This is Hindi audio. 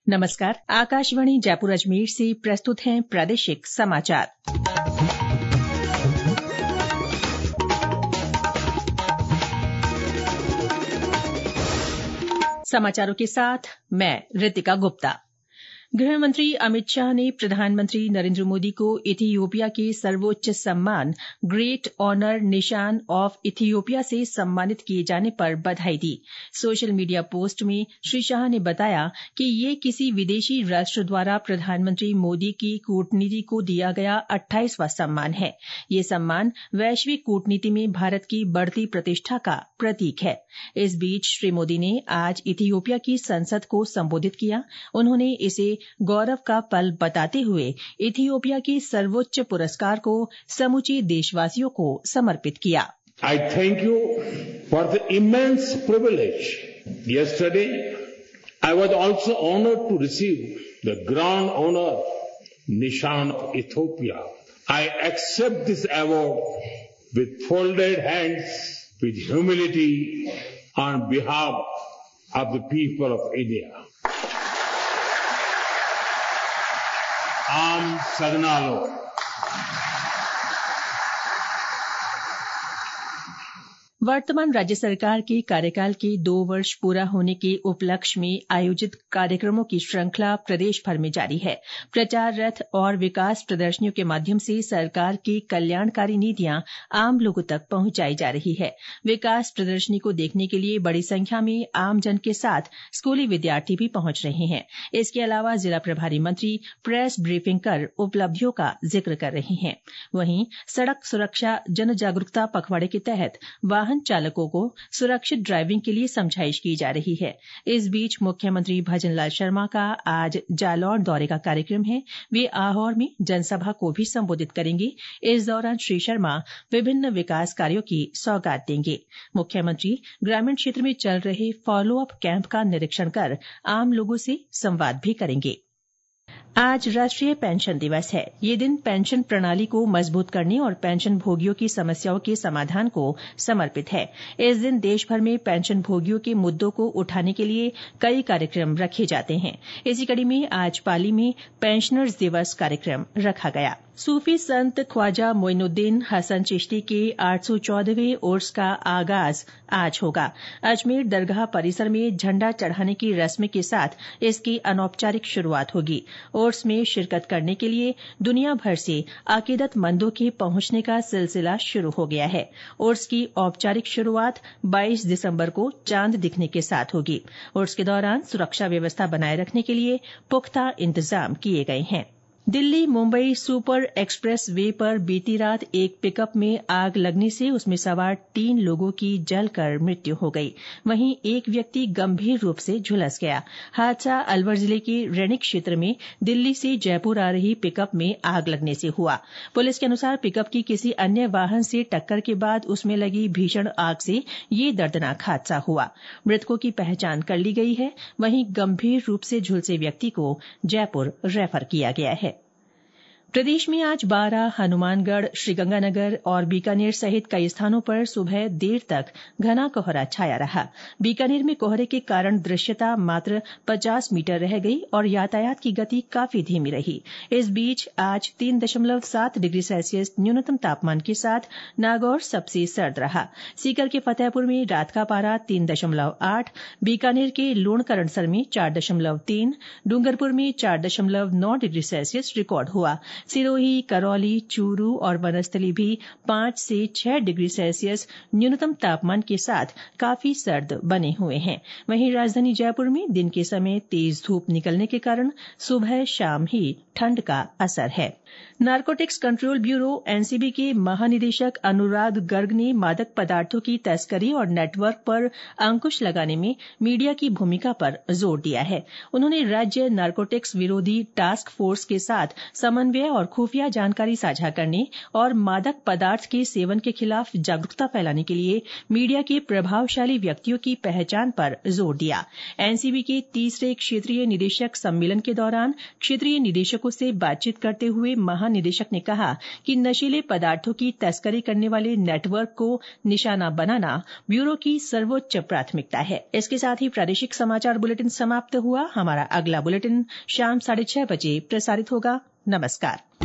नमस्कार। आकाशवाणी जयपुर अजमेर से प्रस्तुत हैं प्रादेशिक समाचार। समाचारों के साथ मैं रितिका गुप्ता। गृह मंत्री अमित शाह ने प्रधानमंत्री नरेंद्र मोदी को इथियोपिया के सर्वोच्च सम्मान ग्रेट ऑनर निशान ऑफ इथियोपिया से सम्मानित किए जाने पर बधाई दी। सोशल मीडिया पोस्ट में श्री शाह ने बताया कि ये किसी विदेशी राष्ट्र द्वारा प्रधानमंत्री मोदी की कूटनीति को दिया गया 28वां सम्मान है। ये सम्मान वैश्विक कूटनीति में भारत की बढ़ती प्रतिष्ठा का प्रतीक है। इस बीच श्री मोदी ने आज इथियोपिया की संसद को संबोधित किया। उन्होंने इसे गौरव का पल बताते हुए इथियोपिया के सर्वोच्च पुरस्कार को समूचे देशवासियों को समर्पित किया। I thank you for the immense privilege. Yesterday, I was also honored to receive the Grand Honor Nishan of Ethiopia. I accept this award with folded hands, with humility on behalf of the people of India. आम सदना लो। वर्तमान राज्य सरकार के कार्यकाल के 2 वर्ष पूरा होने के उपलक्ष्य में आयोजित कार्यक्रमों की श्रृंखला प्रदेश भर में जारी है। प्रचार रथ और विकास प्रदर्शनियों के माध्यम से सरकार की कल्याणकारी नीतियां आम लोगों तक पहुंचाई जा रही है। विकास प्रदर्शनी को देखने के लिए बड़ी संख्या में आमजन के साथ स्कूली विद्यार्थी भी पहुंच रहे हैं। इसके अलावा जिला प्रभारी मंत्री प्रेस ब्रीफिंग कर उपलब्धियों का जिक्र कर रहे हैं। वहीं सड़क सुरक्षा जन जागरूकता पखवाड़े के तहत वाहन चालकों को सुरक्षित ड्राइविंग के लिए समझाइश की जा रही है। इस बीच मुख्यमंत्री भजनलाल शर्मा का आज जालौर दौरे का कार्यक्रम है। वे आहोर में जनसभा को भी संबोधित करेंगे। इस दौरान श्री शर्मा विभिन्न विकास कार्यों की सौगात देंगे। मुख्यमंत्री ग्रामीण क्षेत्र में चल रहे फॉलोअप कैंप का निरीक्षण कर आम लोगों से संवाद भी करेंगे। आज राष्ट्रीय पेंशन दिवस है। ये दिन पेंशन प्रणाली को मजबूत करने और पेंशन भोगियों की समस्याओं के समाधान को समर्पित है। इस दिन देश भर में पेंशन भोगियों के मुद्दों को उठाने के लिए कई कार्यक्रम रखे जाते हैं। इसी कड़ी में आज पाली में पेंशनर्स दिवस कार्यक्रम रखा गया। सूफी संत ख्वाजा मोइनुद्दीन हसन चिश्ती के 814वें उर्स का आगाज आज होगा। अजमेर दरगाह परिसर में झंडा चढ़ाने की रस्म के साथ इसकी अनौपचारिक शुरुआत होगी। उर्स में शिरकत करने के लिए दुनिया भर से अकीदतमंदों के पहुंचने का सिलसिला शुरू हो गया है। उर्स की औपचारिक शुरुआत 22 दिसंबर को चांद दिखने के साथ होगी। उर्स के दौरान सुरक्षा व्यवस्था बनाए रखने के लिए पुख्ता इंतजाम किए गए हैं। Delhi Mumbai super expressway पर बीती रात एक पिकअप में आग लगने से उसमें सवार 3 लोगों की जलकर मृत्यु हो गई। वहीं एक व्यक्ति गंभीर रूप से झुलस गया। हादसा अलवर जिले के रैणिक क्षेत्र में दिल्ली से जयपुर आ रही पिकअप में आग लगने से हुआ। पुलिस के अनुसार पिकअप की किसी अन्य वाहन से टक्कर के बाद उसमें लगी भीषण आग से ये दर्दनाक हादसा हुआ। मृतकों की पहचान कर ली गई है। वहीं गंभीर रूप से झुलसे व्यक्ति को जयपुर रेफर किया गया है। प्रदेश में आज बारां, हनुमानगढ़, श्रीगंगानगर और बीकानेर सहित कई स्थानों पर सुबह देर तक घना कोहरा छाया रहा। बीकानेर में कोहरे के कारण दृश्यता मात्र 50 मीटर रह गई और यातायात की गति काफी धीमी रही। इस बीच आज 3.7 डिग्री सेल्सियस न्यूनतम तापमान के साथ नागौर सबसे सर्द रहा। सीकर के फतेहपुर में रात का पारा 3.8, बीकानेर के लूणकरणसर में 4.3, डूंगरपुर में 4.9 डिग्री सेल्सियस रिकॉर्ड हुआ। सिरोही, करौली, चूरू और वनस्थली भी 5 से 6 डिग्री सेल्सियस न्यूनतम तापमान के साथ काफी सर्द बने हुए हैं। वहीं राजधानी जयपुर में दिन के समय तेज धूप निकलने के कारण सुबह शाम ही ठंड का असर है। नारकोटिक्स कंट्रोल ब्यूरो एनसीबी के महानिदेशक अनुराग गर्ग ने मादक पदार्थों की तस्करी और नेटवर्क पर अंकुश लगाने में मीडिया की भूमिका पर जोर दिया है। उन्होंने राज्य नारकोटिक्स विरोधी टास्क फोर्स के साथ समन्वय और खुफिया जानकारी साझा करने और मादक पदार्थ के सेवन के खिलाफ जागरूकता फैलाने के लिए मीडिया के प्रभावशाली व्यक्तियों की पहचान पर जोर दिया। एनसीबी के तीसरे क्षेत्रीय निदेशक सम्मेलन के दौरान क्षेत्रीय निदेशकों से बातचीत करते हुए महानिदेशक ने कहा कि नशीले पदार्थों की तस्करी करने वाले नेटवर्क को निशाना बनाना ब्यूरो की सर्वोच्च प्राथमिकता है। इसके साथ ही प्रादेशिक समाचार बुलेटिन समाप्त हुआ। हमारा अगला बुलेटिन शाम 6:30 बजे प्रसारित होगा। नमस्कार।